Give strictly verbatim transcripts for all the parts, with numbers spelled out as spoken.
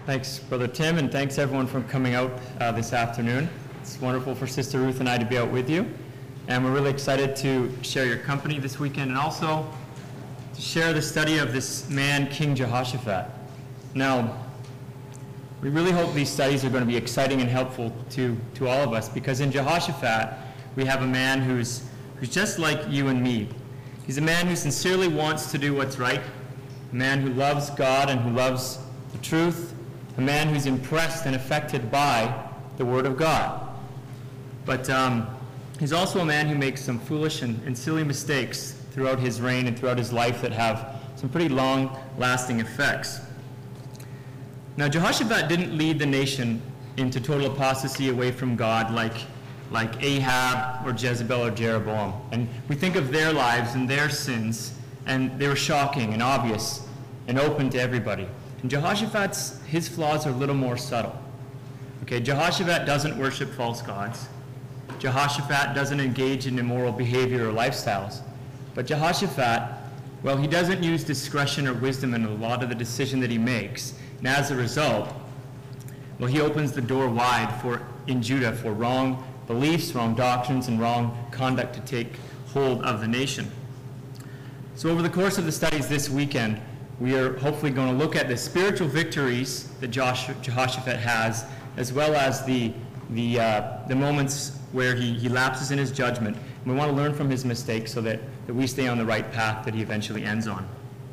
Thanks, Brother Tim, and thanks everyone for coming out uh, this afternoon. It's wonderful for Sister Ruth and I to be out with you, and we're really excited to share your company this weekend and also to share the study of this man, King Jehoshaphat. Now, we really hope these studies are going to be exciting and helpful to, to all of us, because in Jehoshaphat, we have a man who's, who's just like you and me. He's a man who sincerely wants to do what's right, a man who loves God and who loves the truth, a man who's impressed and affected by the Word of God. But um, he's also a man who makes some foolish and, and silly mistakes throughout his reign and throughout his life that have some pretty long-lasting effects. Now, Jehoshaphat didn't lead the nation into total apostasy away from God like, like Ahab or Jezebel or Jeroboam. And we think of their lives and their sins, and they were shocking and obvious and open to everybody. And Jehoshaphat's, his flaws are a little more subtle. Okay, Jehoshaphat doesn't worship false gods. Jehoshaphat doesn't engage in immoral behavior or lifestyles. But Jehoshaphat, well, he doesn't use discretion or wisdom in a lot of the decision that he makes. And as a result, well, he opens the door wide for, in Judah, for wrong beliefs, wrong doctrines, and wrong conduct to take hold of the nation. So over the course of the studies this weekend, we are hopefully going to look at the spiritual victories that Josh, Jehoshaphat has, as well as the, the, uh, the moments where he, he lapses in his judgment. And we want to learn from his mistakes so that, that we stay on the right path that he eventually ends on.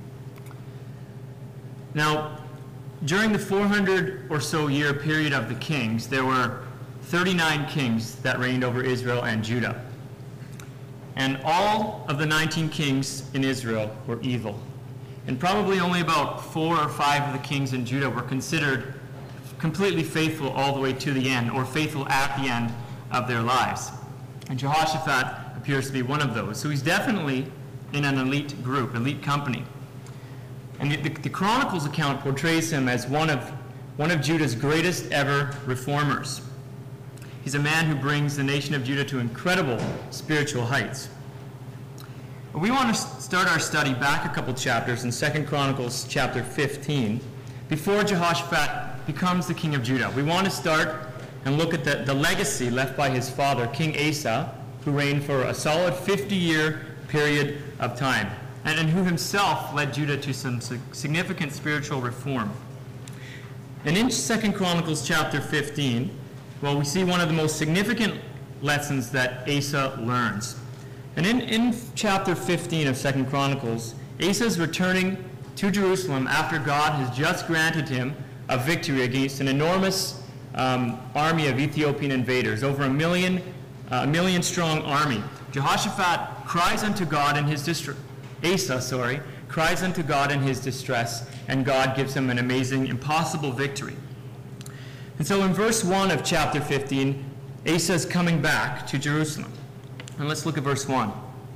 Now, during the four hundred or so year period of the kings, there were thirty-nine kings that reigned over Israel and Judah. And all of the nineteen kings in Israel were evil. And probably only about four or five of the kings in Judah were considered completely faithful all the way to the end, or faithful at the end of their lives. And Jehoshaphat appears to be one of those. So he's definitely in an elite group, elite company. And the, the, the Chronicles account portrays him as one of, one of Judah's greatest ever reformers. He's a man who brings the nation of Judah to incredible spiritual heights. We want to start our study back a couple chapters in Second Chronicles chapter fifteen, before Jehoshaphat becomes the king of Judah. We want to start and look at the, the legacy left by his father, King Asa, who reigned for a solid fifty-year period of time, and, and who himself led Judah to some significant spiritual reform. And in Second Chronicles chapter fifteen, well, we see one of the most significant lessons that Asa learns. And in, in chapter fifteen of Second Chronicles, Asa is returning to Jerusalem after God has just granted him a victory against an enormous um, army of Ethiopian invaders, over a million, uh, a million strong army. Jehoshaphat cries unto God in his distress. Asa, sorry, cries unto God in his distress, and God gives him an amazing, impossible victory. And so in verse one of chapter fifteen, Asa is coming back to Jerusalem. And let's look at verse one.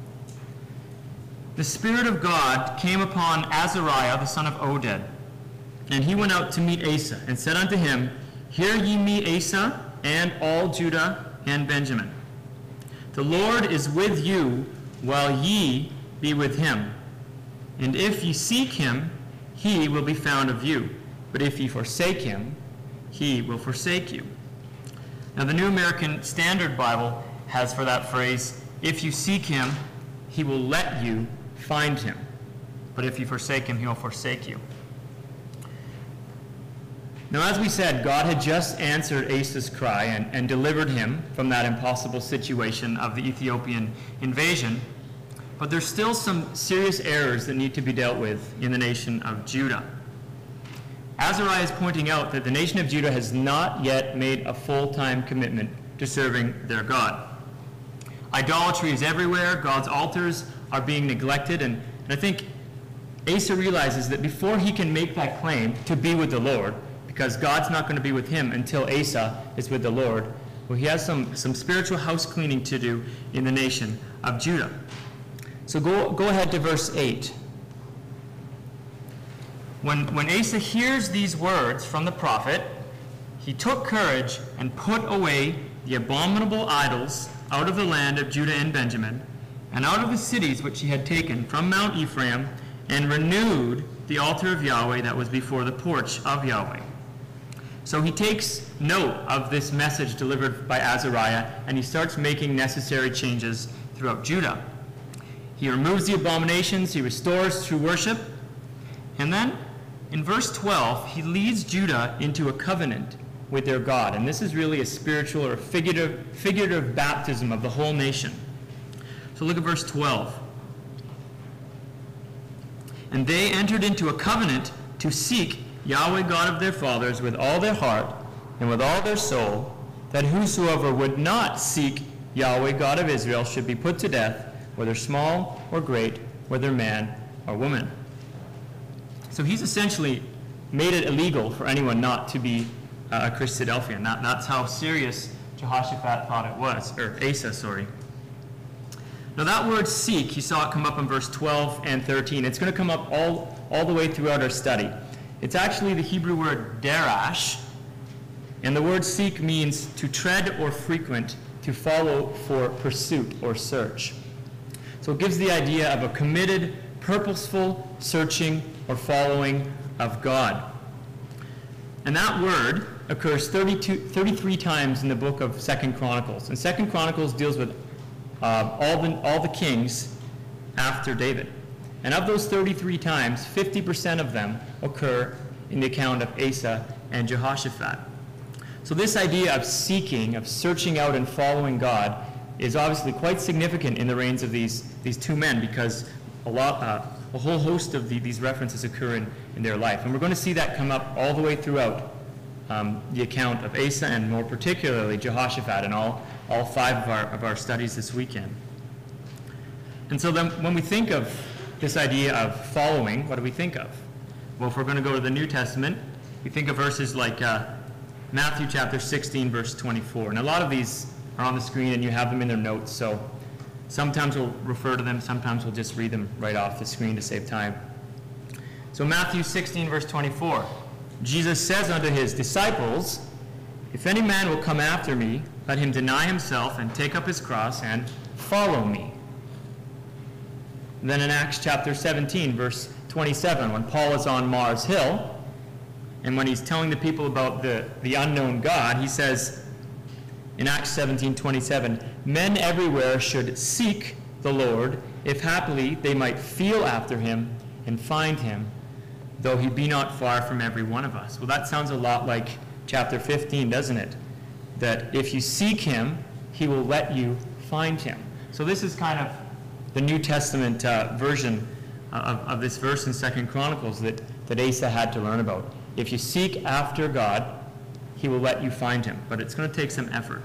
The Spirit of God came upon Azariah, the son of Oded, and he went out to meet Asa, and said unto him, Hear ye me, Asa, and all Judah and Benjamin. The Lord is with you, while ye be with him. And if ye seek him, he will be found of you. But if ye forsake him, he will forsake you. Now the New American Standard Bible has for that phrase, if you seek him, he will let you find him. But if you forsake him, he'll forsake you. Now, as we said, God had just answered Asa's cry and, and delivered him from that impossible situation of the Ethiopian invasion. But there's still some serious errors that need to be dealt with in the nation of Judah. Azariah is pointing out that the nation of Judah has not yet made a full-time commitment to serving their God. Idolatry is everywhere. God's altars are being neglected. And, and I think Asa realizes that before he can make that claim to be with the Lord, because God's not going to be with him until Asa is with the Lord, well, he has some, some spiritual house cleaning to do in the nation of Judah. So go, go ahead to verse eight. When, when Asa hears these words from the prophet, he took courage and put away the abominable idols out of the land of Judah and Benjamin, and out of the cities which he had taken from Mount Ephraim, and renewed the altar of Yahweh that was before the porch of Yahweh. So he takes note of this message delivered by Azariah, and he starts making necessary changes throughout Judah. He removes the abominations, he restores true worship, and then in verse twelve, he leads Judah into a covenant with their God. And this is really a spiritual or figurative, figurative baptism of the whole nation. So look at verse twelve. And they entered into a covenant to seek Yahweh God of their fathers with all their heart and with all their soul, that whosoever would not seek Yahweh God of Israel should be put to death, whether small or great, whether man or woman. So he's essentially made it illegal for anyone not to be uh, a Christadelphian. That, that's how serious Jehoshaphat thought it was, or Asa, sorry. Now that word seek, you saw it come up in verse twelve and thirteen. It's going to come up all, all the way throughout our study. It's actually the Hebrew word derash, and the word seek means to tread or frequent, to follow for pursuit or search. So it gives the idea of a committed, purposeful searching or following of God. And that word occurs thirty-two, thirty-three times in the book of Second Chronicles. And Second Chronicles deals with uh, all, the, all the kings after David. And of those thirty-three times, fifty percent of them occur in the account of Asa and Jehoshaphat. So this idea of seeking, of searching out and following God is obviously quite significant in the reigns of these, these two men, because a lot, uh, a whole host of the, these references occur in, in their life. And we're going to see that come up all the way throughout um, the account of Asa, and more particularly Jehoshaphat, in all, all five of our, of our studies this weekend. And so then when we think of this idea of following, what do we think of? Well, if we're going to go to the New Testament, we think of verses like uh, Matthew chapter sixteen, verse twenty-four. And a lot of these are on the screen and you have them in their notes, so sometimes we'll refer to them, sometimes we'll just read them right off the screen to save time. So Matthew sixteen, verse twenty-four, Jesus says unto his disciples, if any man will come after me, let him deny himself and take up his cross and follow me. And then in Acts chapter seventeen, verse twenty-seven, when Paul is on Mars Hill, and when he's telling the people about the, the unknown God, he says in Acts seventeen twenty-seven, men everywhere should seek the Lord, if happily they might feel after him and find him, though he be not far from every one of us. Well, that sounds a lot like chapter fifteen, doesn't it? That if you seek him, he will let you find him. So this is kind of the New Testament uh, version of, of this verse in Second Chronicles that, that Asa had to learn about. If you seek after God, he will let you find him, but it's going to take some effort.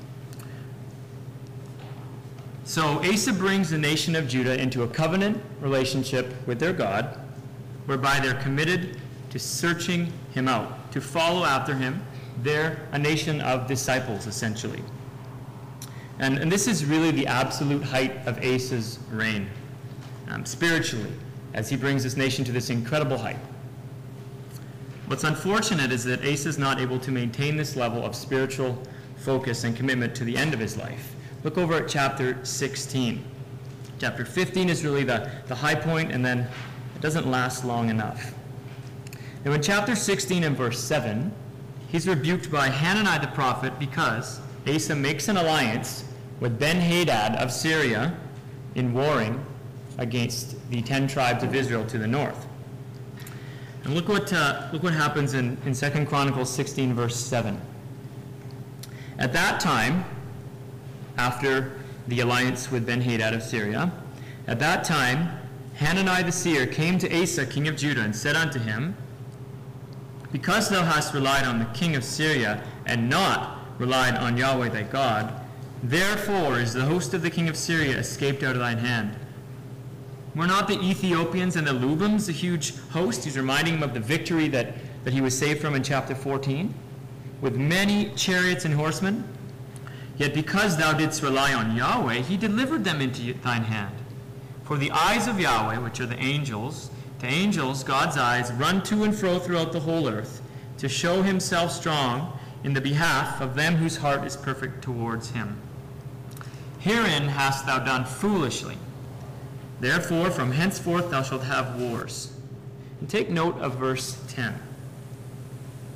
So Asa brings the nation of Judah into a covenant relationship with their God, whereby they're committed to searching him out, to follow after him. They're a nation of disciples, essentially. And, and this is really the absolute height of Asa's reign, um, spiritually, as he brings this nation to this incredible height. What's unfortunate is that Asa is not able to maintain this level of spiritual focus and commitment to the end of his life. Look over at chapter sixteen. Chapter fifteen is really the, the high point, and then it doesn't last long enough. Now in chapter sixteen and verse seven, he's rebuked by Hanani the prophet because Asa makes an alliance with Ben-Hadad of Syria in warring against the ten tribes of Israel to the north. And look what, uh, look what happens in, in Second Chronicles sixteen, verse seven. At that time, after the alliance with Ben-Hadad of Syria, at that time, Hanani the seer came to Asa, king of Judah, and said unto him, because thou hast relied on the king of Syria, and not relied on Yahweh thy God, therefore is the host of the king of Syria escaped out of thine hand. Were not the Ethiopians and the Lubims a huge host? He's reminding him of the victory that, that he was saved from in chapter fourteen, with many chariots and horsemen. Yet because thou didst rely on Yahweh, he delivered them into thine hand. For the eyes of Yahweh, which are the angels, to angels, God's eyes, run to and fro throughout the whole earth, to show himself strong in the behalf of them whose heart is perfect towards him. Herein hast thou done foolishly. Therefore, from henceforth thou shalt have wars. And take note of verse ten.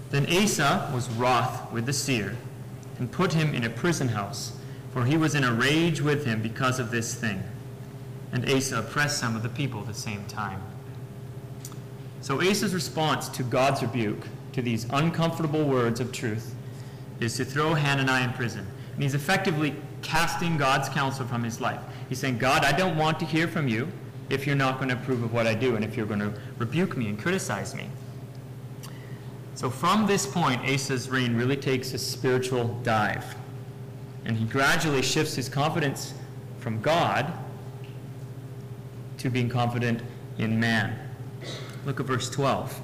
Then Asa was wroth with the seer, and put him in a prison house, for he was in a rage with him because of this thing. And Asa oppressed some of the people at the same time. So Asa's response to God's rebuke, to these uncomfortable words of truth, is to throw Hananiah in prison. And he's effectively casting God's counsel from his life. He's saying, God, I don't want to hear from you if you're not going to approve of what I do and if you're going to rebuke me and criticize me. So from this point, Asa's reign really takes a spiritual dive. And he gradually shifts his confidence from God to being confident in man. Look at verse twelve.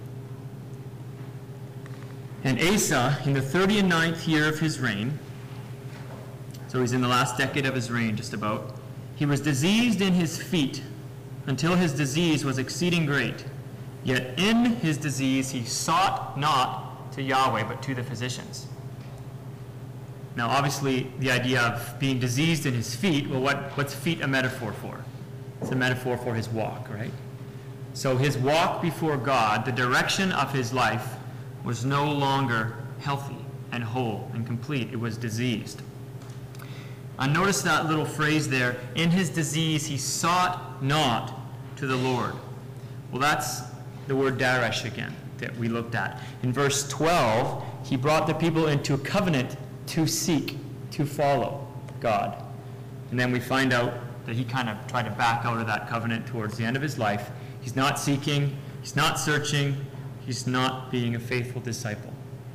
And Asa, in the thirty and ninth year of his reign, so he's in the last decade of his reign just about, he was diseased in his feet until his disease was exceeding great. Yet in his disease he sought not to Yahweh, but to the physicians. Now obviously the idea of being diseased in his feet, well what, what's feet a metaphor for? It's a metaphor for his walk, right? So his walk before God, the direction of his life, was no longer healthy and whole and complete. It was diseased. I notice that little phrase there, in his disease he sought not to the Lord. Well, that's the word daresh again that we looked at. In verse twelve, he brought the people into a covenant to seek, to follow God. And then we find out that he kind of tried to back out of that covenant towards the end of his life. He's not seeking, he's not searching, he's not being a faithful disciple.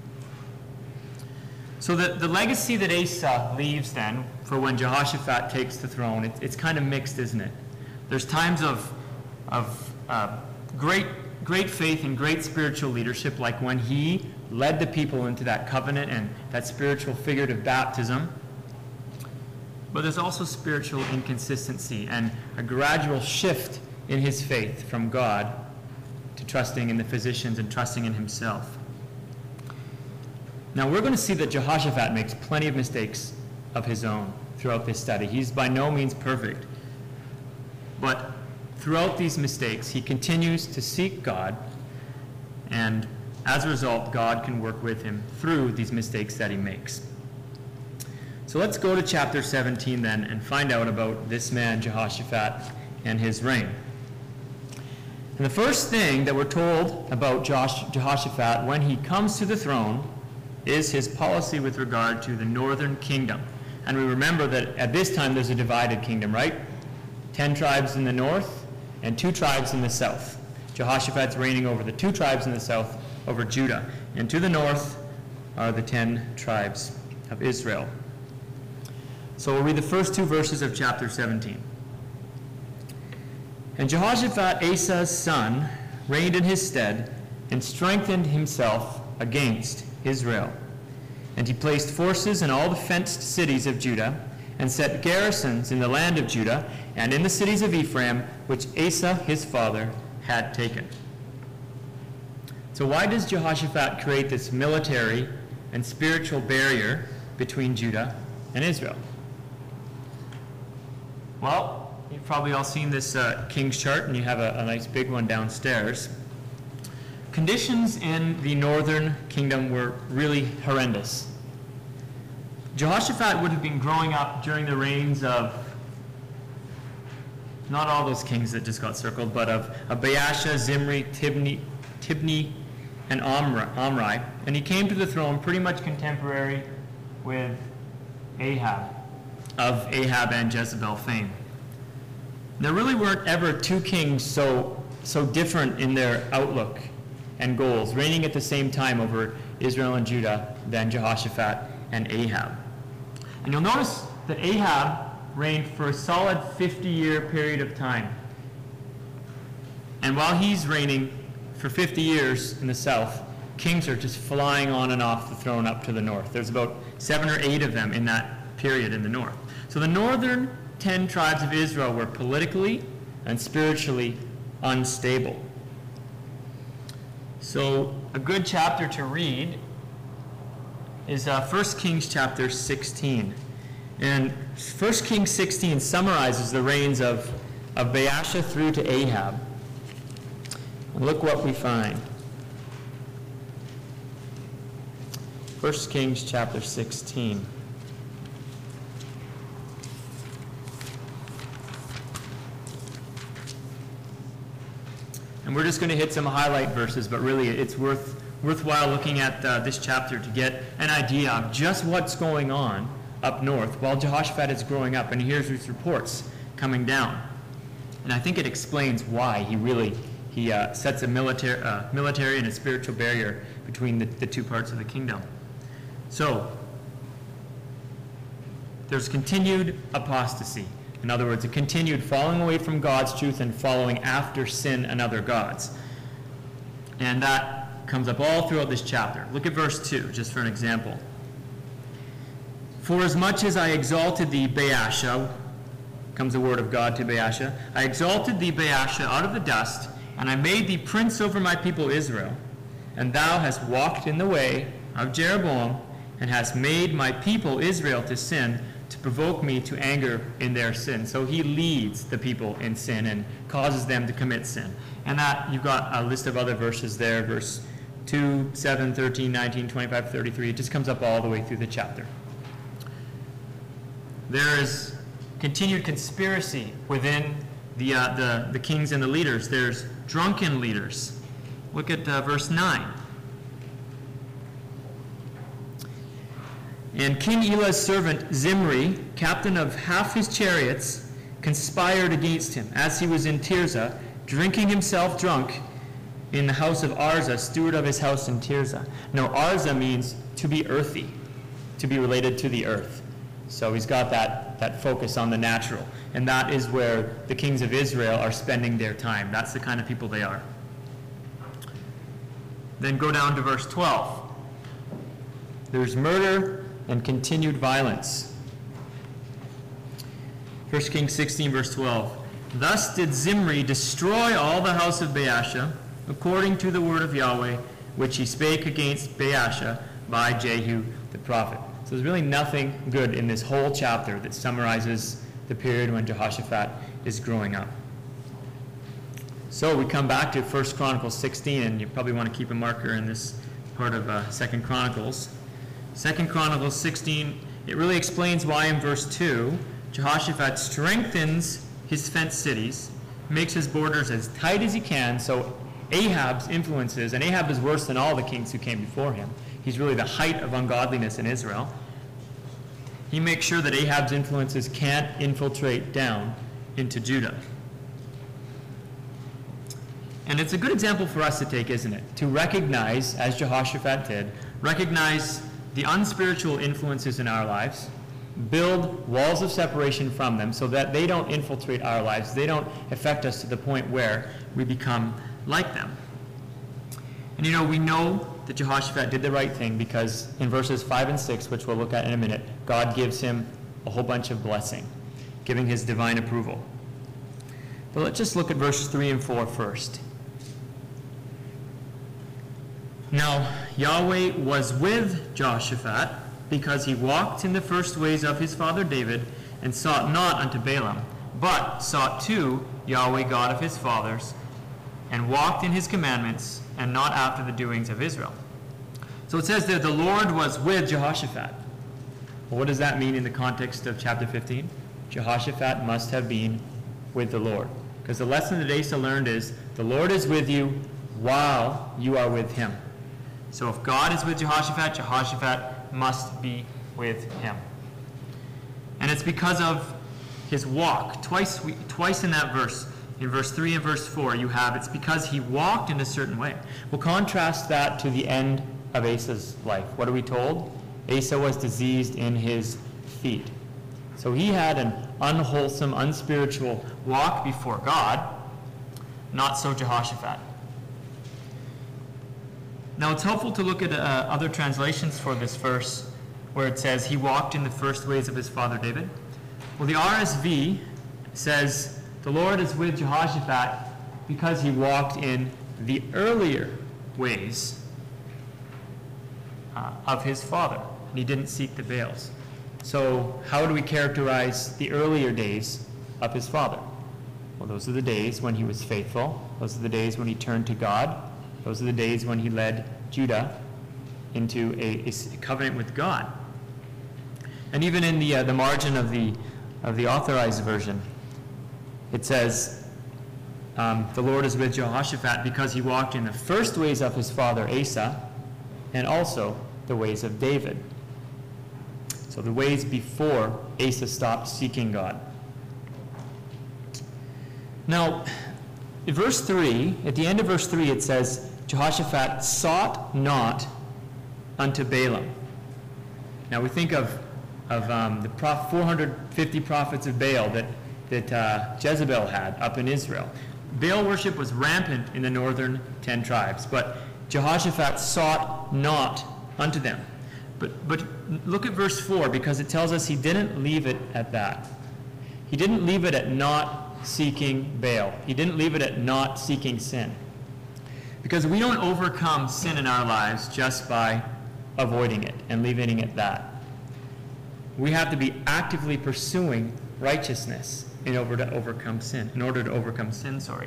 So the, the legacy that Asa leaves then for when Jehoshaphat takes the throne, it, it's kind of mixed, isn't it? There's times of, of uh, great, great faith and great spiritual leadership, like when he led the people into that covenant and that spiritual figurative baptism. But there's also spiritual inconsistency and a gradual shift in his faith from God to trusting in the physicians and trusting in himself. Now we're going to see that Jehoshaphat makes plenty of mistakes of his own throughout this study. He's by no means perfect. But throughout these mistakes, he continues to seek God, and as a result, God can work with him through these mistakes that he makes. So let's go to chapter seventeen then and find out about this man, Jehoshaphat, and his reign. And the first thing that we're told about Josh, Jehoshaphat when he comes to the throne is his policy with regard to the northern kingdom. And we remember that at this time there's a divided kingdom, right? Ten tribes in the north and two tribes in the south. Jehoshaphat's reigning over the two tribes in the south, over Judah. And to the north are the ten tribes of Israel. So we'll read the first two verses of chapter seventeen. And Jehoshaphat, Asa's son, reigned in his stead and strengthened himself against Israel. And he placed forces in all the fenced cities of Judah and set garrisons in the land of Judah and in the cities of Ephraim, which Asa his father had taken. So why does Jehoshaphat create this military and spiritual barrier between Judah and Israel? Well, you've probably all seen this uh, king's chart, and you have a, a nice big one downstairs. Conditions in the northern kingdom were really horrendous. Jehoshaphat would have been growing up during the reigns of, not all those kings that just got circled, but of, of Baasha, Zimri, Tibni, Tibni, and Omri, Omri. And he came to the throne pretty much contemporary with Ahab, of Ahab and Jezebel fame. There really weren't ever two kings so, so different in their outlook and goals, reigning at the same time over Israel and Judah than Jehoshaphat and Ahab. And you'll notice that Ahab reigned for a solid fifty-year period of time. And while he's reigning for fifty years in the south, kings are just flying on and off the throne up to the north. There's about seven or eight of them in that period in the north. So the northern ten tribes of Israel were politically and spiritually unstable. So a good chapter to read is uh, First Kings chapter sixteen. And First Kings sixteen summarizes the reigns of, of Baasha through to Ahab. And look what we find. First Kings chapter sixteen. And we're just going to hit some highlight verses, but really it's worth worthwhile looking at uh, this chapter to get an idea of just what's going on up north while Jehoshaphat is growing up and he hears these reports coming down. And I think it explains why he really he uh, sets a military, uh, military and a spiritual barrier between the, the two parts of the kingdom. So, there's continued apostasy. In other words, a continued falling away from God's truth and following after sin and other gods. And that comes up all throughout this chapter. Look at verse two, just for an example. For as much as I exalted thee, Baasha, comes the word of God to Baasha, I exalted thee, Baasha, out of the dust, and I made thee prince over my people Israel. And thou hast walked in the way of Jeroboam, and hast made my people Israel to sin, to provoke me to anger in their sin. So he leads the people in sin and causes them to commit sin. And that, you've got a list of other verses there, verse two, seven, thirteen, nineteen, twenty-five, thirty-three. It just comes up all the way through the chapter. There is continued conspiracy within the, uh, the, the kings and the leaders. There's drunken leaders. Look at uh, verse nine. And King Elah's servant Zimri, captain of half his chariots, conspired against him, as he was in Tirzah, drinking himself drunk in the house of Arza, steward of his house in Tirzah. Now, Arza means to be earthy, to be related to the earth. So he's got that, that focus on the natural. And that is where the kings of Israel are spending their time. That's the kind of people they are. Then go down to verse twelve. There's murder and continued violence. First Kings sixteen, verse twelve. Thus did Zimri destroy all the house of Baasha, according to the word of Yahweh, which he spake against Baasha by Jehu the prophet. So there's really nothing good in this whole chapter that summarizes the period when Jehoshaphat is growing up. So we come back to First Chronicles sixteen, and you probably want to keep a marker in this part of uh, Second Chronicles. Second Chronicles sixteen, it really explains why in verse two, Jehoshaphat strengthens his fenced cities, makes his borders as tight as he can, so Ahab's influences, and Ahab is worse than all the kings who came before him. He's really the height of ungodliness in Israel. He makes sure that Ahab's influences can't infiltrate down into Judah. And it's a good example for us to take, isn't it? To recognize, as Jehoshaphat did, recognize the unspiritual influences in our lives, build walls of separation from them so that they don't infiltrate our lives, they don't affect us to the point where we become like them. And you know, we know that Jehoshaphat did the right thing because in verses five and six, which we'll look at in a minute, God gives him a whole bunch of blessing, giving his divine approval. But let's just look at verses three and four first. Now, Yahweh was with Jehoshaphat because he walked in the first ways of his father David and sought not unto Balaam, but sought to Yahweh God of his fathers and walked in his commandments and not after the doings of Israel. So it says there, the Lord was with Jehoshaphat. Well, what does that mean in the context of chapter fifteen? Jehoshaphat must have been with the Lord. Because the lesson that Asa learned is, the Lord is with you while you are with him. So if God is with Jehoshaphat, Jehoshaphat must be with him. And it's because of his walk. Twice, twice in that verse, in verse three and verse four, you have, it's because he walked in a certain way. We'll contrast that to the end of Asa's life. What are we told? Asa was diseased in his feet. So he had an unwholesome, unspiritual walk before God. Not so Jehoshaphat. Now it's helpful to look at uh, other translations for this verse where it says he walked in the first ways of his father David. Well, the R S V says the Lord is with Jehoshaphat because he walked in the earlier ways uh, of his father, and he didn't seek the Baals. So how do we characterize the earlier days of his father? Well, those are the days when he was faithful. Those are the days when he turned to God. Those are the days when he led Judah into a, a covenant with God. And even in the uh, the margin of the of the authorized version, it says, um, "The Lord is with Jehoshaphat because he walked in the first ways of his father Asa, and also the ways of David." So the ways before Asa stopped seeking God. Now, in verse three, at the end of verse three, it says, Jehoshaphat sought not unto Balaam. Now we think of, of um, the prof- four hundred fifty prophets of Baal that, that uh, Jezebel had up in Israel. Baal worship was rampant in the northern ten tribes, but Jehoshaphat sought not unto them. But, but look at verse four, because it tells us he didn't leave it at that. He didn't leave it at not seeking Baal. He didn't leave it at not seeking sin. Because we don't overcome sin in our lives just by avoiding it and leaving it at that. We have to be actively pursuing righteousness in order to overcome sin. In order to overcome sin, sorry.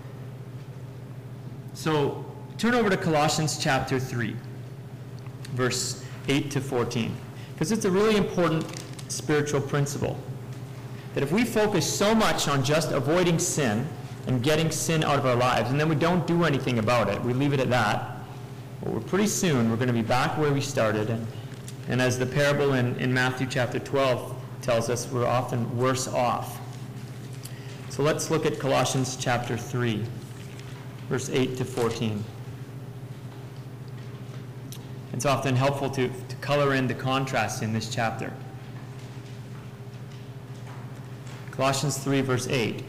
So turn over to Colossians chapter three, verse eight to fourteen, because it's a really important spiritual principle. That if we focus so much on just avoiding sin and getting sin out of our lives, and then we don't do anything about it, we leave it at that, well, we're pretty soon, we're going to be back where we started. And, and as the parable in, in Matthew chapter twelve tells us, we're often worse off. So let's look at Colossians chapter three, verse eight to fourteen. It's often helpful to, to color in the contrast in this chapter. Colossians three, verse eight.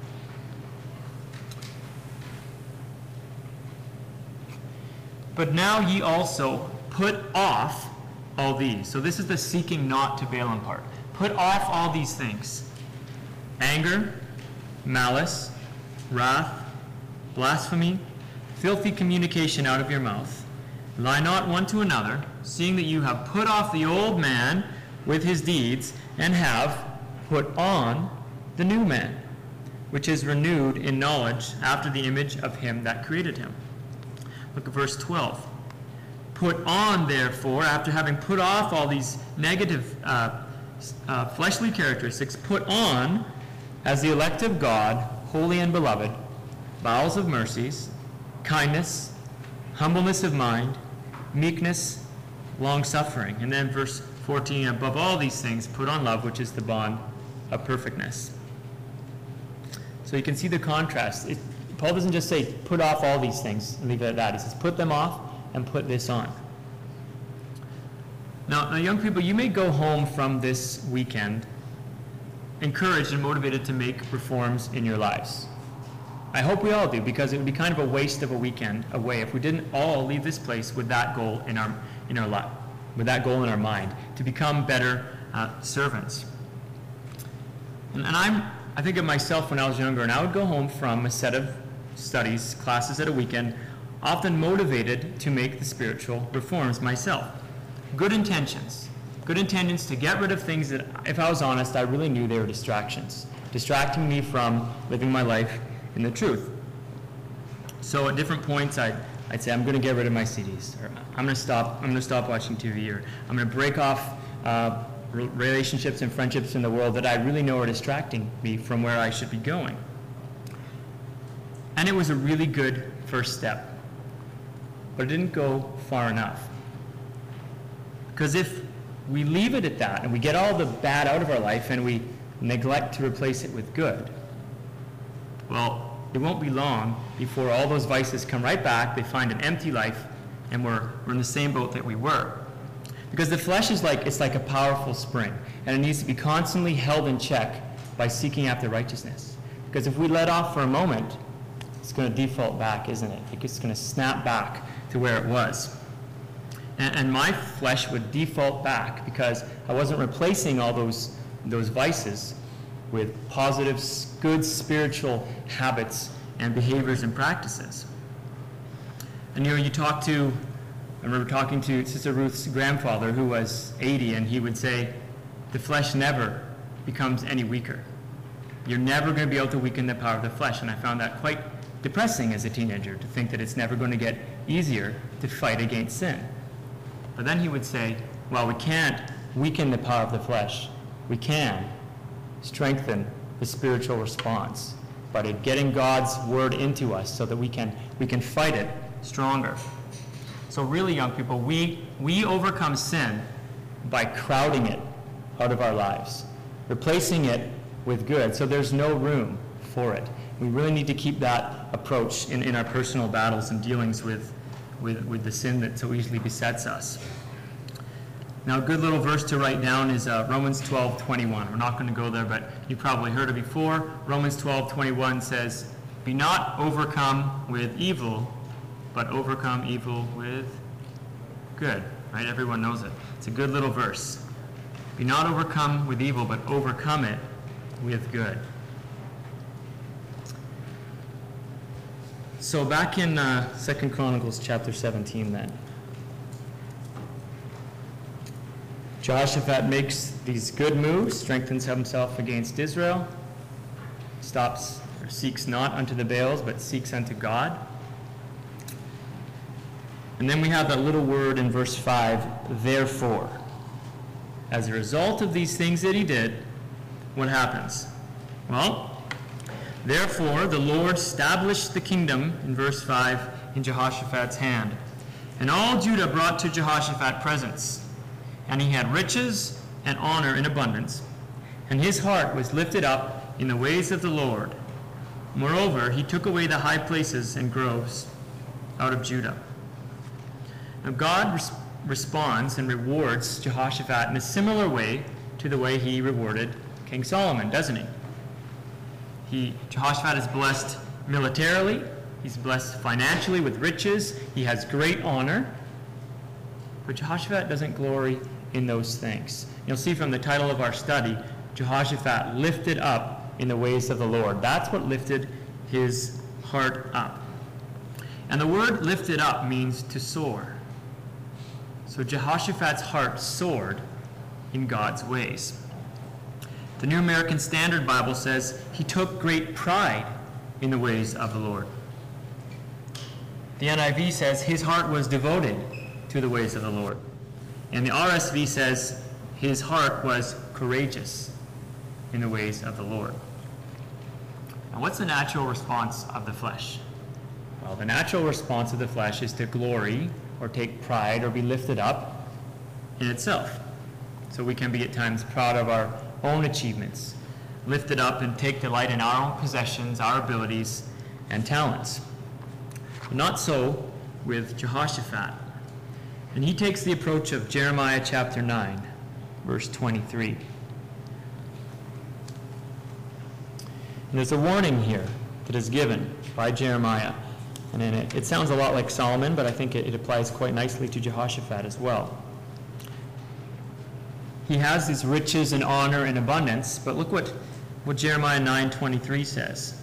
But now ye also put off all these. So this is the seeking not to Balaam part. Put off all these things: anger, malice, wrath, blasphemy, filthy communication out of your mouth. Lie not one to another, seeing that you have put off the old man with his deeds, and have put on the new man, which is renewed in knowledge after the image of him that created him. Look at verse twelve. Put on, therefore, after having put off all these negative uh, uh, fleshly characteristics, put on, as the elect of God, holy and beloved, bowels of mercies, kindness, humbleness of mind, meekness, long-suffering. And then verse fourteen, above all these things, put on love, which is the bond of perfectness. So you can see the contrast. It, Paul doesn't just say, put off all these things and leave it at that. He says, put them off and put this on. Now, now, young people, you may go home from this weekend encouraged and motivated to make reforms in your lives. I hope we all do, because it would be kind of a waste of a weekend away if we didn't all leave this place with that goal in our in our life, with that goal in our mind, to become better uh, servants. And, and I'm, I think of myself when I was younger, and I would go home from a set of studies, classes at a weekend, often motivated to make the spiritual reforms myself. Good intentions. Good intentions to get rid of things that, if I was honest, I really knew they were distractions, distracting me from living my life in the truth. So at different points, I'd, I'd say, I'm going to get rid of my C Ds, or I'm going to stop, I'm going to stop watching T V, or I'm going to break off uh, relationships and friendships in the world that I really know are distracting me from where I should be going. And it was a really good first step, but it didn't go far enough. Because if we leave it at that and we get all the bad out of our life and we neglect to replace it with good, well, it won't be long before all those vices come right back, they find an empty life, and we're, we're in the same boat that we were. Because the flesh is like, it's like a powerful spring, and it needs to be constantly held in check by seeking after righteousness. Because if we let off for a moment, it's going to default back, isn't it? It's going to snap back to where it was. And, and my flesh would default back because I wasn't replacing all those, those vices with positive, good spiritual habits and behaviors and practices. And you know, you talk to, I remember talking to Sister Ruth's grandfather who was eighty, and he would say, the flesh never becomes any weaker. You're never going to be able to weaken the power of the flesh. And I found that quite depressing as a teenager, to think that it's never going to get easier to fight against sin. But then he would say, well, we can't weaken the power of the flesh. We can strengthen the spiritual response by getting God's word into us so that we can we can fight it stronger. So really, young people, we we overcome sin by crowding it out of our lives, replacing it with good, so there's no room for it. We really need to keep that approach in, in our personal battles and dealings with, with, with the sin that so easily besets us. Now, a good little verse to write down is uh, Romans twelve twenty-one. We're not going to go there, but you probably heard it before. Romans twelve twenty-one says, "Be not overcome with evil, but overcome evil with good." Right? Everyone knows it. It's a good little verse. Be not overcome with evil, but overcome it with good. So back in uh, Second Chronicles chapter seventeen then. Jehoshaphat makes these good moves, strengthens himself against Israel, stops or seeks not unto the Baals, but seeks unto God. And then we have that little word in verse five, therefore. As a result of these things that he did, what happens? Well, therefore the Lord established the kingdom, in verse five, in Jehoshaphat's hand. And all Judah brought to Jehoshaphat presents. And he had riches and honor in abundance, and his heart was lifted up in the ways of the Lord. Moreover, he took away the high places and groves out of Judah. Now God res- responds and rewards Jehoshaphat in a similar way to the way he rewarded King Solomon, doesn't he? He Jehoshaphat is blessed militarily, he's blessed financially with riches, he has great honor, but Jehoshaphat doesn't glory in those things. You'll see from the title of our study, Jehoshaphat lifted up in the ways of the Lord. That's what lifted his heart up. And the word lifted up means to soar. So Jehoshaphat's heart soared in God's ways. The New American Standard Bible says he took great pride in the ways of the Lord. The N I V says his heart was devoted to the ways of the Lord. And the R S V says his heart was courageous in the ways of the Lord. Now, what's the natural response of the flesh? Well, the natural response of the flesh is to glory or take pride or be lifted up in itself. So we can be at times proud of our own achievements, lifted up and take delight in our own possessions, our abilities, and talents. But not so with Jehoshaphat. And he takes the approach of Jeremiah chapter nine, verse twenty-three. And there's a warning here that is given by Jeremiah. And in it, it sounds a lot like Solomon, but I think it, it applies quite nicely to Jehoshaphat as well. He has these riches and honor and abundance, but look what, what Jeremiah nine twenty-three says.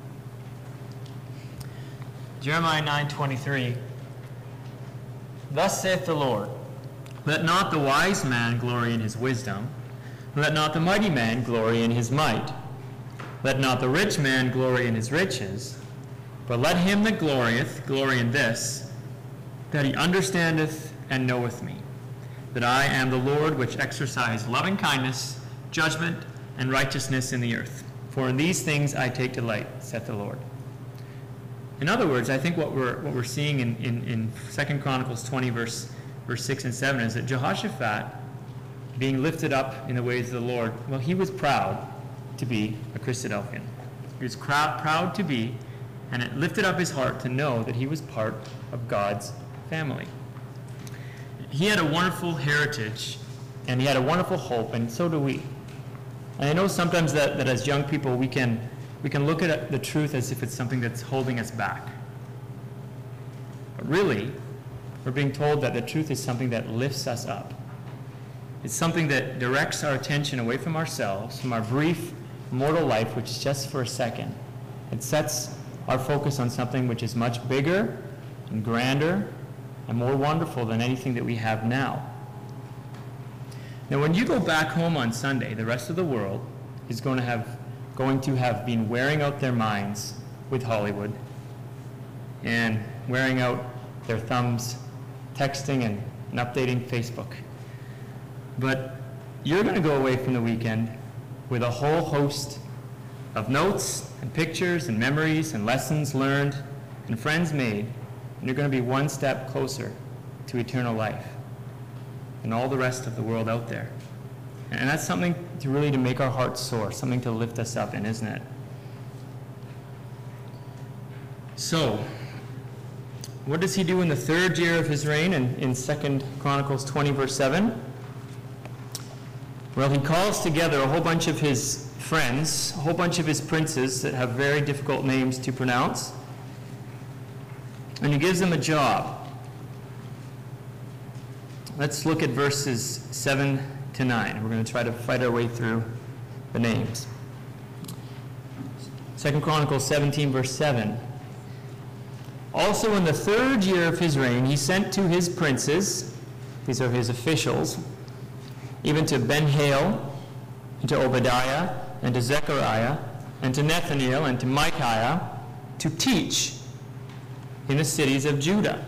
Jeremiah nine twenty-three. Thus saith the Lord, let not the wise man glory in his wisdom, let not the mighty man glory in his might, let not the rich man glory in his riches, but let him that glorieth glory in this, that he understandeth and knoweth me, that I am the Lord which exercise loving kindness, judgment, and righteousness in the earth. For in these things I take delight, saith the Lord. In other words, I think what we're what we're seeing in, in, in Second Chronicles twenty, verse, verse six and seven, is that Jehoshaphat, being lifted up in the ways of the Lord, well, he was proud to be a Christadelphian. He was proud, proud to be, and it lifted up his heart to know that he was part of God's family. He had a wonderful heritage, and he had a wonderful hope, and so do we. And I know sometimes that, that as young people, we can We can look at the truth as if it's something that's holding us back. But really, we're being told that the truth is something that lifts us up. It's something that directs our attention away from ourselves, from our brief mortal life, which is just for a second. It sets our focus on something which is much bigger and grander and more wonderful than anything that we have now. Now, when you go back home on Sunday, the rest of the world is going to have going to have been wearing out their minds with Hollywood and wearing out their thumbs texting and, and updating Facebook. But you're going to go away from the weekend with a whole host of notes and pictures and memories and lessons learned and friends made, and you're going to be one step closer to eternal life than all the rest of the world out there. And that's something to really to make our hearts soar, something to lift us up in, isn't it? So, what does he do in the third year of his reign in, in Second Chronicles twenty, verse seven? Well, he calls together a whole bunch of his friends, a whole bunch of his princes that have very difficult names to pronounce, and he gives them a job. Let's look at verses seven to nine. We're going to try to fight our way through the names. Second Chronicles seventeen, verse seven. Also in the third year of his reign, he sent to his princes, these are his officials, even to Ben-Hail, and to Obadiah, and to Zechariah, and to Nethaniel, and to Micaiah, to teach in the cities of Judah.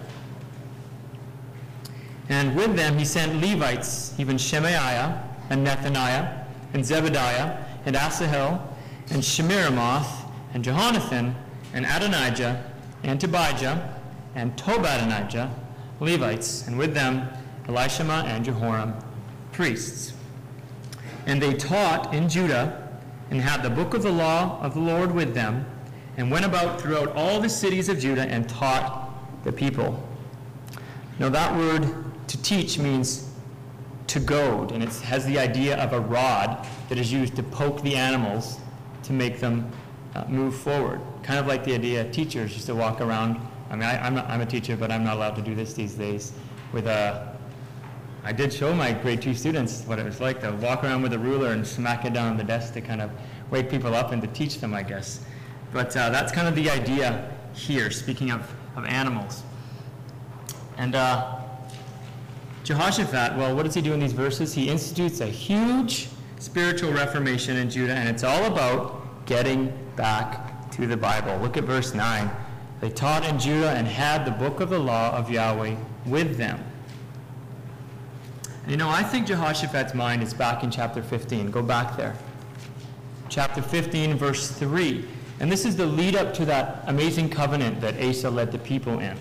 And with them he sent Levites, even Shemaiah, and Nethaniah, and Zebediah, and Asahel, and Shemiramoth, and Jehonathan, and Adonijah, and Tobijah, and Tobadonijah, Levites, and with them Elishama and Jehoram, priests. And they taught in Judah, and had the book of the law of the Lord with them, and went about throughout all the cities of Judah and taught the people. Now that word to teach means to goad, and it has the idea of a rod that is used to poke the animals to make them uh, move forward. Kind of like the idea teachers used to walk around. I mean, I, I'm, not, I'm a teacher, but I'm not allowed to do this these days. With a, I did show my grade two students what it was like to walk around with a ruler and smack it down on the desk to kind of wake people up and to teach them, I guess. But uh, that's kind of the idea here, speaking of, of animals. And uh, Jehoshaphat, well, what does he do in these verses? He institutes a huge spiritual reformation in Judah, and it's all about getting back to the Bible. Look at verse nine. They taught in Judah and had the book of the law of Yahweh with them. And you know, I think Jehoshaphat's mind is back in chapter fifteen. Go back there. Chapter fifteen, verse three. And this is the lead up to that amazing covenant that Asa led the people in.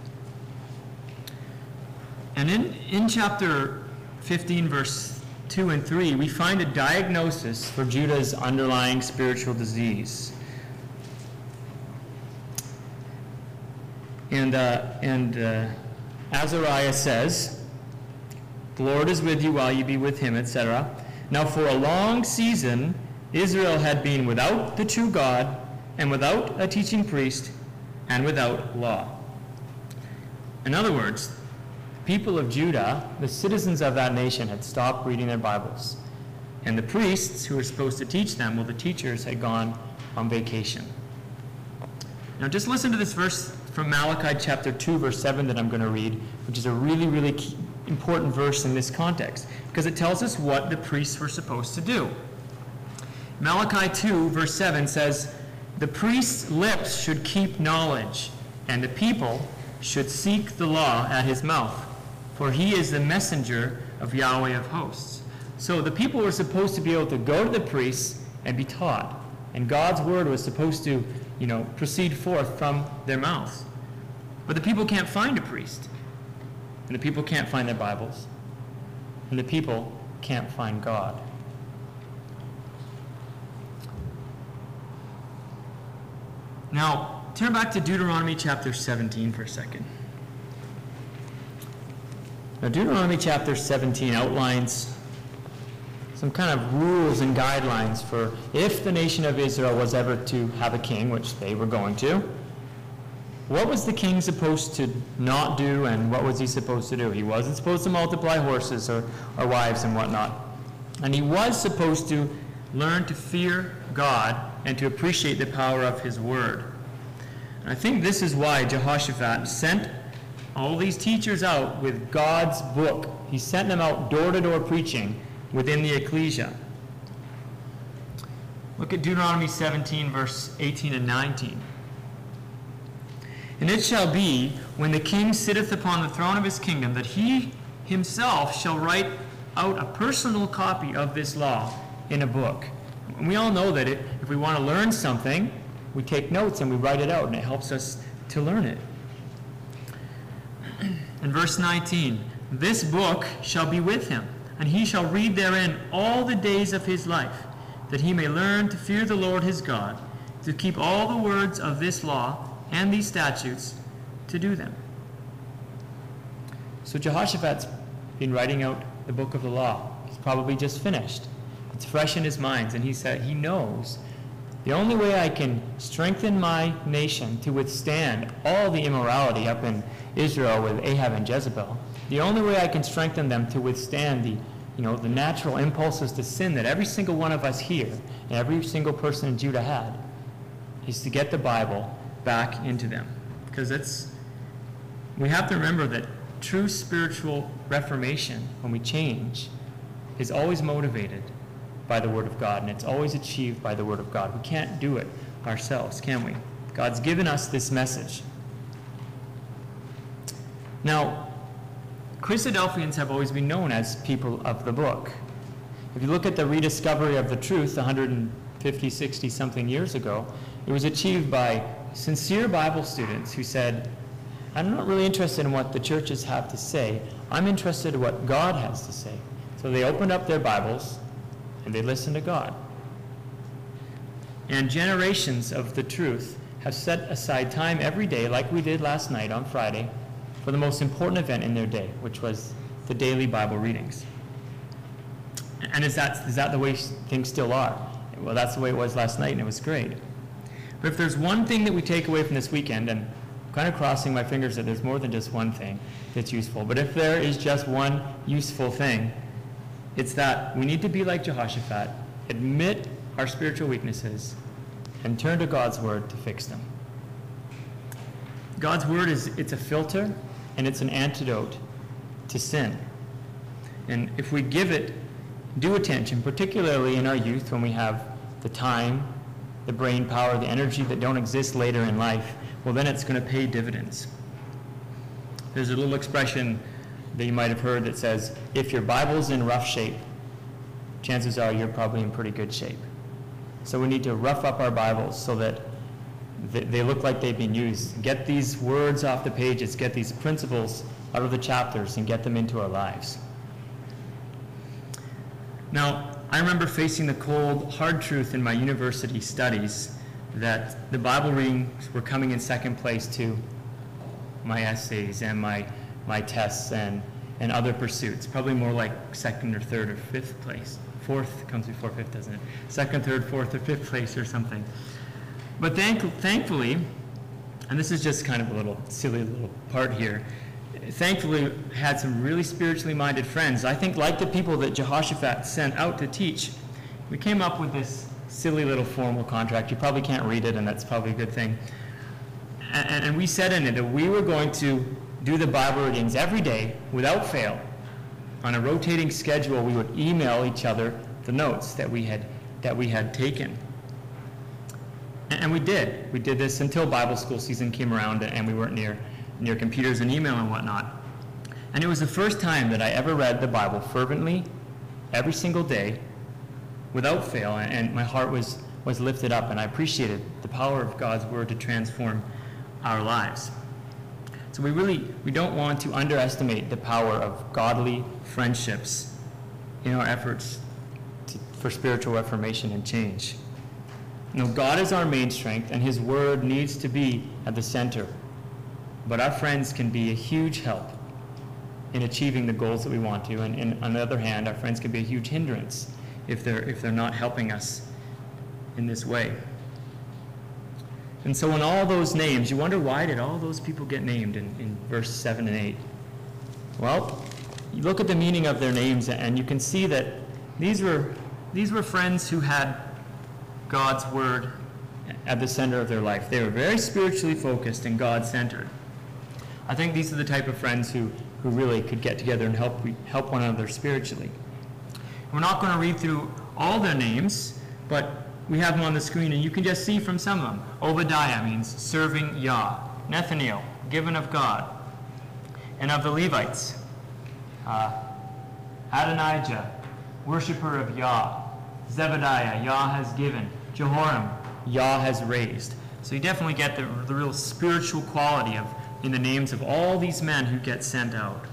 And in, in chapter fifteen, verse two and three, we find a diagnosis for Judah's underlying spiritual disease. And, uh, and uh, Azariah says, "The Lord is with you while you be with him," et cetera. Now for a long season, Israel had been without the true God, and without a teaching priest, and without law. In other words, people of Judah, the citizens of that nation, had stopped reading their Bibles. And the priests who were supposed to teach them, well, the teachers had gone on vacation. Now just listen to this verse from Malachi chapter two, verse seven that I'm going to read, which is a really, really key, important verse in this context, because it tells us what the priests were supposed to do. Malachi two, verse seven says, "The priest's lips should keep knowledge, and the people should seek the law at his mouth, for he is the messenger of Yahweh of hosts." So the people were supposed to be able to go to the priests and be taught, and God's word was supposed to, you know, proceed forth from their mouths. But the people can't find a priest, and the people can't find their Bibles, and the people can't find God. Now, turn back to Deuteronomy chapter seventeen for a second. Now, Deuteronomy chapter seventeen outlines some kind of rules and guidelines for if the nation of Israel was ever to have a king, which they were going to, what was the king supposed to not do, and what was he supposed to do? He wasn't supposed to multiply horses or, or wives and whatnot. And he was supposed to learn to fear God and to appreciate the power of his word. And I think this is why Jehoshaphat sent all these teachers out with God's book. He sent them out door-to-door preaching within the ecclesia. Look at Deuteronomy seventeen, verse eighteen and nineteen. "And it shall be, when the king sitteth upon the throne of his kingdom, that he himself shall write out a personal copy of this law in a book. And we all know that it, if we want to learn something, we take notes and we write it out, and it helps us to learn it. In verse nineteen, this book shall be with him, and he shall read therein all the days of his life, that he may learn to fear the Lord his God, to keep all the words of this law and these statutes, to do them. So Jehoshaphat's been writing out the book of the law. He's probably just finished. It's fresh in his mind, and he said he knows the only way I can strengthen my nation to withstand all the immorality up in Israel with Ahab and Jezebel, the only way I can strengthen them to withstand the, you know, the natural impulses to sin that every single one of us here and every single person in Judah had, is to get the Bible back into them. Because it's, we have to remember that true spiritual reformation, when we change, is always motivated by the Word of God, and it's always achieved by the Word of God. We can't do it ourselves, can we? God's given us this message. Now, Christadelphians have always been known as people of the book. If you look at the rediscovery of the truth one hundred fifty, sixty something years ago, it was achieved by sincere Bible students who said, I'm not really interested in what the churches have to say. I'm interested in what God has to say. So they opened up their Bibles and they listened to God. And generations of the truth have set aside time every day, like we did last night on Friday, for the most important event in their day, which was the daily Bible readings. And is that, is that the way things still are? Well, that's the way it was last night, and it was great. But if there's one thing that we take away from this weekend, and I'm kind of crossing my fingers that there's more than just one thing that's useful, but if there is just one useful thing, it's that we need to be like Jehoshaphat, admit our spiritual weaknesses, and turn to God's Word to fix them. God's Word is, it's a filter, and it's an antidote to sin. And if we give it due attention, particularly in our youth when we have the time, the brain power, the energy that don't exist later in life, well, then it's going to pay dividends. There's a little expression that you might have heard that says, if your Bible's in rough shape, chances are you're probably in pretty good shape. So we need to rough up our Bibles so that they look like they've been used. Get these words off the pages, get these principles out of the chapters, and get them into our lives. Now, I remember facing the cold, hard truth in my university studies that the Bible readings were coming in second place to my essays and my, my tests and, and other pursuits. Probably more like second or third or fifth place. Fourth comes before fifth, doesn't it? Second, third, fourth, or fifth place or something. But thank, thankfully, and this is just kind of a little silly little part here, thankfully had some really spiritually minded friends. I think like the people that Jehoshaphat sent out to teach, we came up with this silly little formal contract. You probably can't read it, and that's probably a good thing. And, and we said in it that we were going to do the Bible readings every day without fail. On a rotating schedule, we would email each other the notes that we had, that we had taken. And we did. We did this until Bible school season came around and we weren't near, near computers and email and whatnot. And it was the first time that I ever read the Bible fervently, every single day, without fail, and my heart was, was lifted up, and I appreciated the power of God's Word to transform our lives. So we really, we don't want to underestimate the power of godly friendships in our efforts to, for spiritual reformation and change. You know, God is our main strength, and His Word needs to be at the center. But our friends can be a huge help in achieving the goals that we want to, and, and on the other hand, our friends can be a huge hindrance if they're, if they're not helping us in this way. And so in all those names, you wonder, why did all those people get named in, in verse seven and eight? Well, you look at the meaning of their names, and you can see that these were, these were friends who had God's Word at the center of their life. They were very spiritually focused and God-centered. I think these are the type of friends who, who really could get together and help, help one another spiritually. We're not going to read through all their names, but we have them on the screen, and you can just see from some of them. Obadiah means serving Yah. Nathaniel, given of God. And of the Levites, Uh, Adonijah, worshiper of Yah. Zebediah, Yah has given. Jehoram, Yah has raised. So you definitely get the, the real spiritual quality of in the names of all these men who get sent out.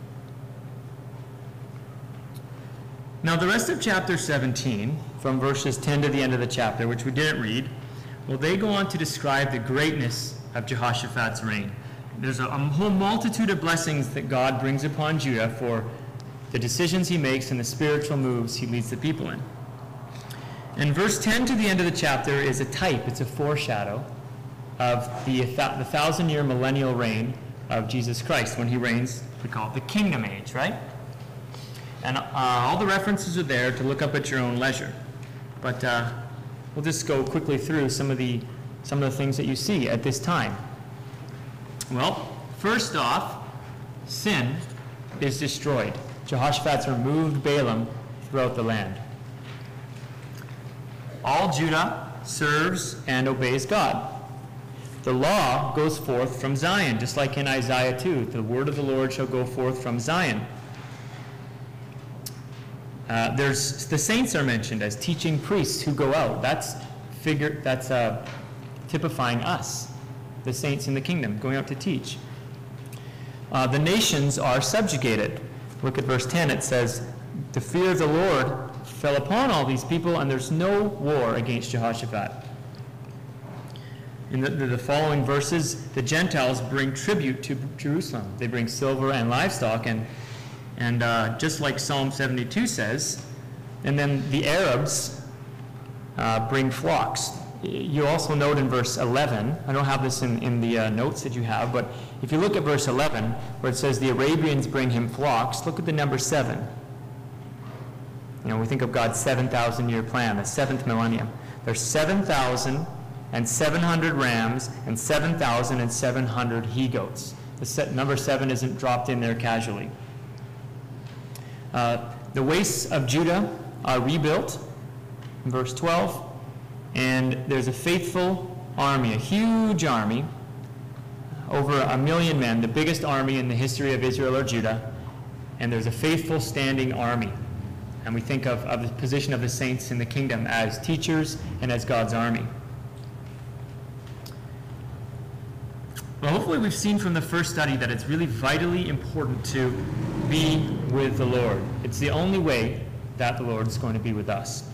Now the rest of chapter seventeen, from verses ten to the end of the chapter, which we didn't read, well, they go on to describe the greatness of Jehoshaphat's reign. There's a, a whole multitude of blessings that God brings upon Judah for the decisions he makes and the spiritual moves he leads the people in. And verse ten to the end of the chapter is a type, it's a foreshadow of the, the thousand-year millennial reign of Jesus Christ, when he reigns, we call it the kingdom age, right? And uh, all the references are there to look up at your own leisure. But uh, we'll just go quickly through some of the some of the things that you see at this time. Well, first off, sin is destroyed. Jehoshaphat's removed Balaam throughout the land. All Judah serves and obeys God. The law goes forth from Zion, just like in Isaiah two. The word of the Lord shall go forth from Zion. Uh, there's the saints are mentioned as teaching priests who go out. That's figure. That's uh, typifying us, the saints in the kingdom, going out to teach. Uh, the nations are subjugated. Look at verse ten. It says, "The fear of the Lord fell upon all these people, and there's no war against Jehoshaphat." In the, the, the following verses, the Gentiles bring tribute to Jerusalem. They bring silver and livestock, and and uh, just like Psalm seventy-two says, and then the Arabs uh, bring flocks. You also note in verse eleven, I don't have this in, in the uh, notes that you have, but if you look at verse eleven, where it says the Arabians bring him flocks, look at the number seven. You know, we think of God's seven thousand year plan, the seventh millennium. There's seven thousand seven hundred rams and seven thousand seven hundred he-goats. The set, number seven isn't dropped in there casually. Uh, the wastes of Judah are rebuilt, in verse twelve, and there's a faithful army, a huge army, over a million men, the biggest army in the history of Israel or Judah, and there's a faithful standing army. And we think of, of the position of the saints in the kingdom as teachers and as God's army. Well, hopefully we've seen from the first study that it's really vitally important to be with the Lord. It's the only way that the Lord is going to be with us.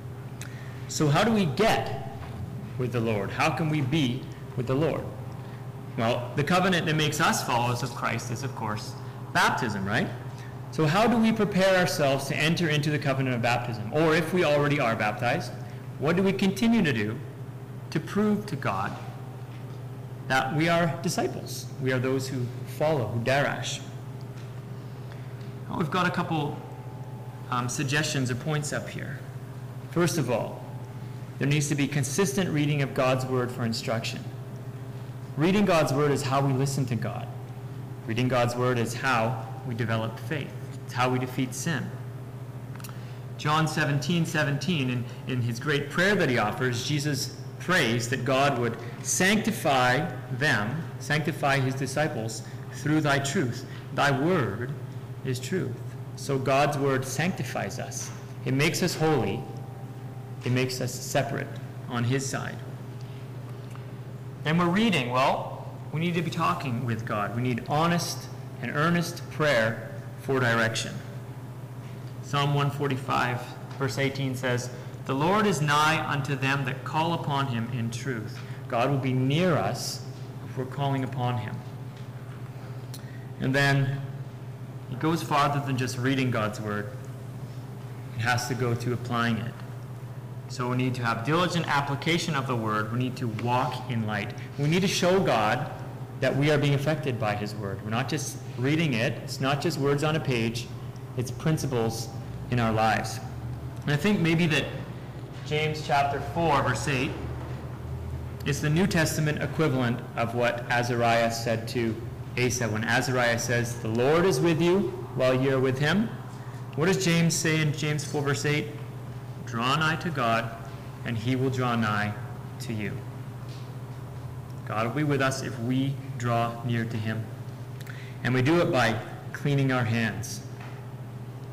So how do we get with the Lord? How can we be with the Lord? Well, the covenant that makes us followers of Christ is, of course, baptism, right? So how do we prepare ourselves to enter into the covenant of baptism? Or if we already are baptized, what do we continue to do to prove to God that we are disciples? We are those who follow, who darash. Well, we've got a couple um, suggestions or points up here. First of all, there needs to be consistent reading of God's word for instruction. Reading God's word is how we listen to God. Reading God's word is how we develop faith. It's how we defeat sin. John seventeen seventeen, in, in his great prayer that he offers, Jesus prays that God would sanctify them, sanctify his disciples through thy truth. Thy word is truth. So God's word sanctifies us. It makes us holy. It makes us separate on his side. And we're reading, well, we need to be talking with God. We need honest and earnest prayer for direction. Psalm one forty-five, verse eighteen says, "The Lord is nigh unto them that call upon him in truth." God will be near us if we're calling upon him. And then it goes farther than just reading God's word. It has to go to applying it. So we need to have diligent application of the word. We need to walk in light. We need to show God that we are being affected by his word. We're not just reading it. It's not just words on a page. It's principles in our lives. And I think maybe that James chapter four, verse eight, is the New Testament equivalent of what Azariah said to Asa. When Azariah says, "The Lord is with you while you're with him." What does James say in James four, verse eight? "Draw nigh to God, and he will draw nigh to you." God will be with us if we draw near to him. And we do it by cleaning our hands.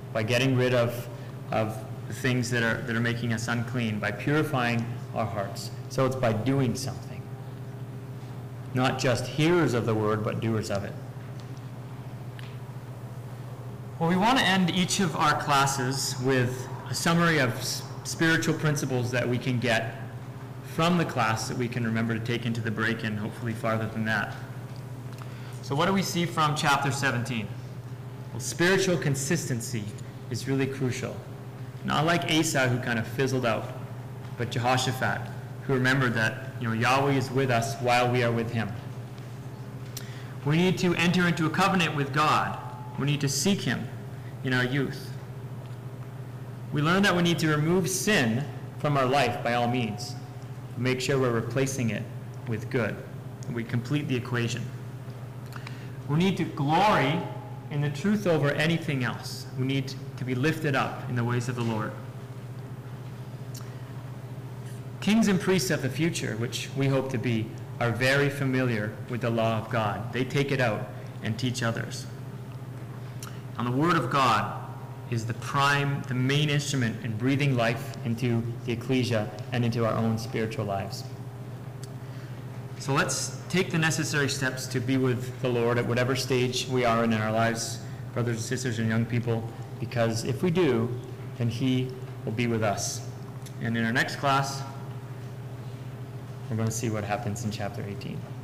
by getting rid of, of the things that are, that are making us unclean, by purifying our hearts. So it's by doing something. Not just hearers of the word, but doers of it. Well, we want to end each of our classes with a summary of s- spiritual principles that we can get from the class that we can remember to take into the break and hopefully farther than that. So what do we see from chapter seventeen? Well, spiritual consistency is really crucial. Not like Asa, who kind of fizzled out, but Jehoshaphat, who remembered that, you know, Yahweh is with us while we are with him. We need to enter into a covenant with God. We need to seek him in our youth. We learn that we need to remove sin from our life by all means. Make sure we're replacing it with good. We complete the equation. We need to glory in the truth over anything else. We need to be lifted up in the ways of the Lord. Kings and priests of the future, which we hope to be, are very familiar with the law of God. They take it out and teach others. And the Word of God is the prime, the main instrument in breathing life into the ecclesia and into our own spiritual lives. So let's take the necessary steps to be with the Lord at whatever stage we are in our lives, brothers and sisters and young people, because if we do, then he will be with us. And in our next class, we're going to see what happens in chapter eighteen.